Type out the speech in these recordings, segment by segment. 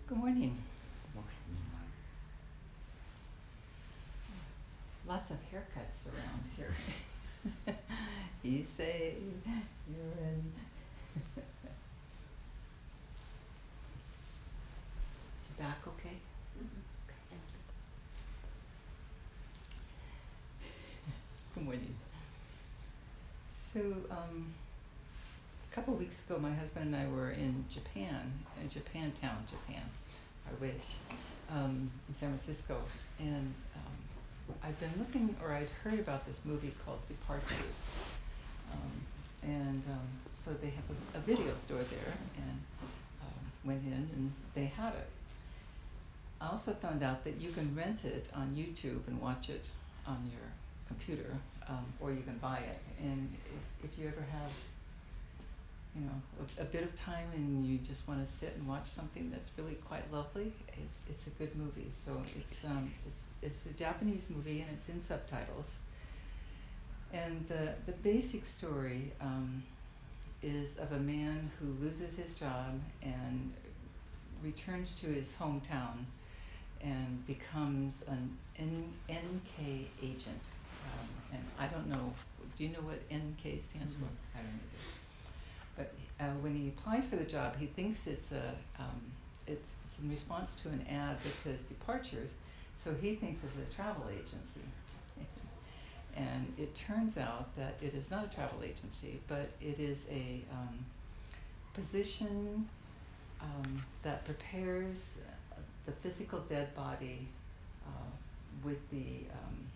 Good morning. Lots of haircuts around here. You say you're in. Is your back okay? Okay, thank you. Good morning. So, a couple weeks ago, my husband and I were in Japan, in Japantown, Japan. I wish, in San Francisco, and I'd been looking, or I'd heard about this movie called Departures, so they have a video store there, and went in and they had it. I also found out that you can rent it on YouTube and watch it on your computer, or you can buy it. And if you ever have, a bit of time and you just want to sit and watch something that's really quite lovely, it's a good movie. So it's a Japanese movie and it's in subtitles. And the basic story is of a man who loses his job and returns to his hometown and becomes an NK agent. And I don't know, do you know what NK stands for? I don't either. But when he applies for the job, he thinks it's in response to an ad that says Departures, so he thinks it's a travel agency. And it turns out that it is not a travel agency, but it is a position that prepares the physical dead body with the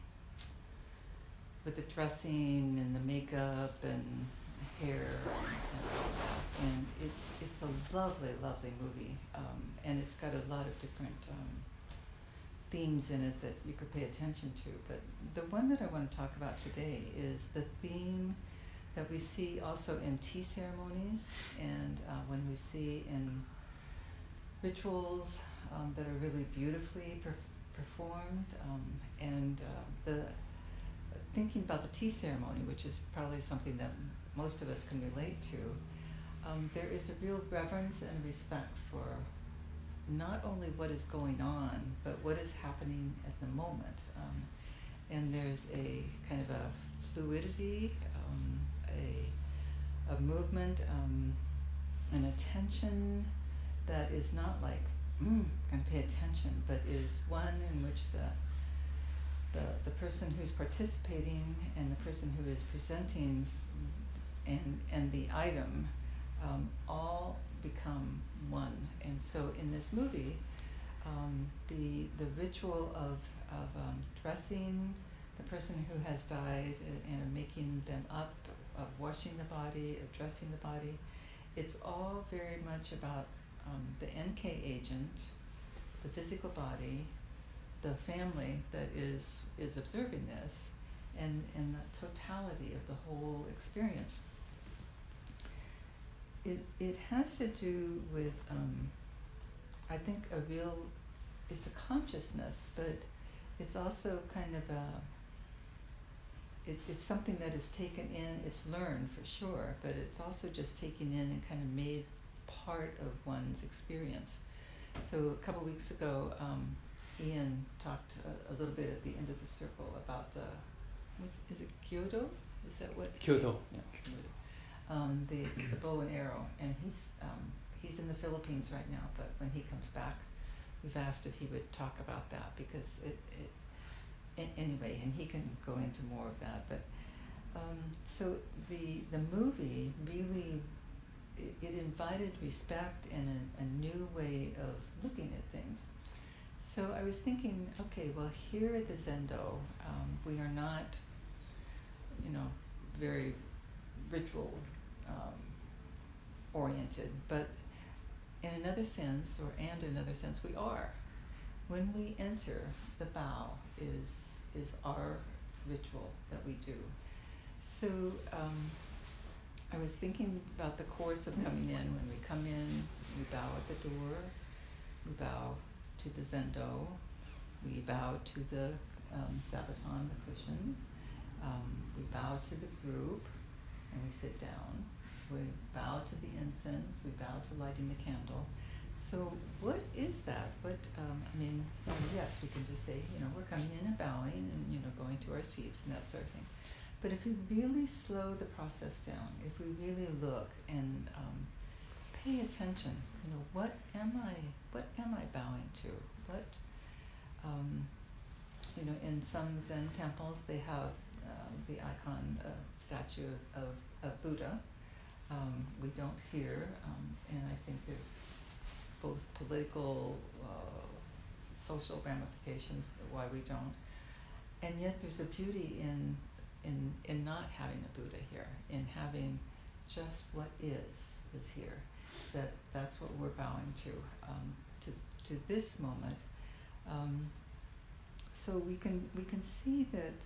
dressing and the makeup and hair and all that. And it's a lovely, lovely movie, and it's got a lot of different themes in it that you could pay attention to. But the one that I want to talk about today is the theme that we see also in tea ceremonies, and when we see in rituals that are really beautifully performed, and the thinking about the tea ceremony, which is probably something that most of us can relate to. There is a real reverence and respect for not only what is going on, but what is happening at the moment. And there's a kind of a fluidity, a movement, an attention that is not like, going to pay attention, but is one in which the person who's participating and the person who is presenting and the item all become one. And so in this movie, the ritual of dressing the person who has died and making them up, of washing the body, of dressing the body, it's all very much about the NK agent, the physical body, the family that is observing this, and the totality of the whole experience. It has to do with, I think, it's a consciousness, but it's also kind of it's something that is taken in, it's learned for sure, but it's also just taken in and kind of made part of one's experience. So a couple weeks ago, Ian talked a little bit at the end of the circle about is it Kyoto? Is that what? Kyoto. Yeah. Kyoto. The bow and arrow, and he's in the Philippines right now. But when he comes back, we've asked if he would talk about that, because anyway, and he can go into more of that. But so the movie really it invited respect and a new way of looking at things. So I was thinking, okay, well, here at the Zendo, we are not, very ritual oriented, but in another sense, we are. When we enter, the bow is our ritual that we do. So I was thinking about the course of coming in. When we come in, we bow at the door, we bow to the Zendo, we bow to the zabuton, the cushion, we bow to the group, and we sit down. We bow to the incense, we bow to lighting the candle. So what is that? What I mean, yes, we can just say, we're coming in and bowing and going to our seats and that sort of thing. But if we really slow the process down, if we really look and pay attention, what am I? What am I bowing to? What um, in some Zen temples they have the icon statue of Buddha. We don't here, and I think there's both political, social ramifications why we don't. And yet there's a beauty in not having a Buddha here, in having just what is here. That's what we're bowing to this moment. So we can see that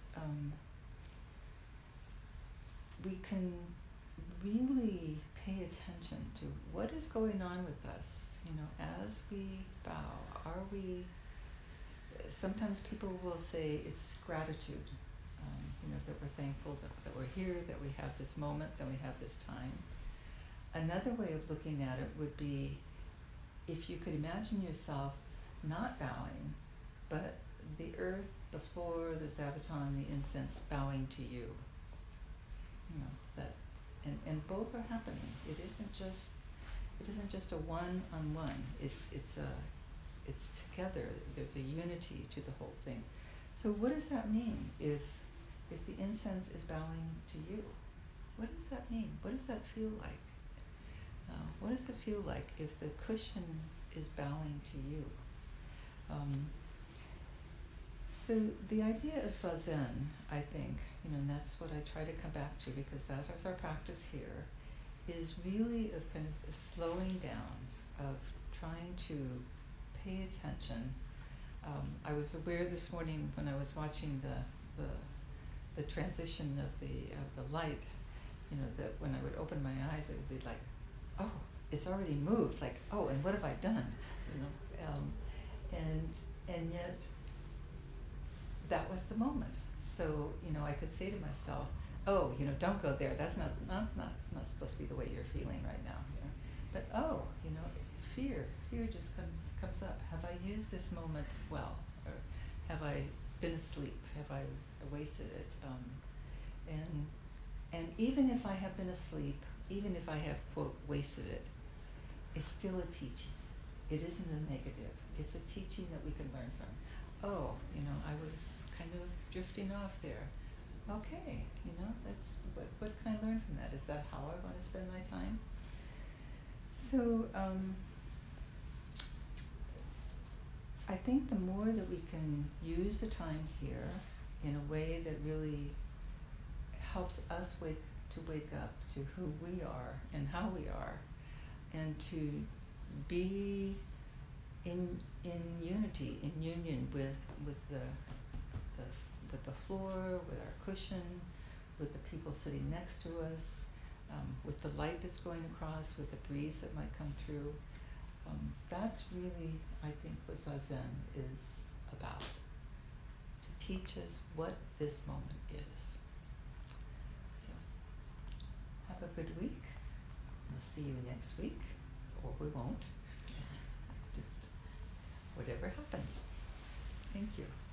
we can really pay attention to what is going on with us. As we bow, are we? Sometimes people will say it's gratitude. That we're thankful that we're here, that we have this moment, that we have this time. Another way of looking at it would be if you could imagine yourself not bowing, but the earth, the floor, the zabuton, the incense bowing to you. That, and both are happening. It isn't just a one-on-one. It's together. There's a unity to the whole thing. So what does that mean if the incense is bowing to you? What does that mean? What does that feel like? What does it feel like if the cushion is bowing to you? So the idea of Zazen, I think, and that's what I try to come back to because that is our practice here, is really of kind of a slowing down, of trying to pay attention. I was aware this morning when I was watching the transition of the light, that when I would open my eyes, it would be like, oh, it's already moved. Like, oh, and what have I done? And yet that was the moment. So I could say to myself, oh, don't go there. That's not it's not supposed to be the way you're feeling right now. But oh, fear just comes up. Have I used this moment well, or have I been asleep? Have I wasted it? And even if I have been asleep, even if I have quote wasted it, it's still a teaching. It isn't a negative. It's a teaching that we can learn from. Oh, I was kind of drifting off there. Okay, that's what can I learn from that? Is that how I want to spend my time? So I think the more that we can use the time here in a way that really helps us wake up to who we are and how we are, and to be in unity, in union with the floor, with our cushion, with the people sitting next to us, with the light that's going across, with the breeze that might come through. That's really, I think, what Zazen is about, to teach us what this moment is. So, have a good week. We'll see you next week, or we won't. Just whatever happens. Thank you.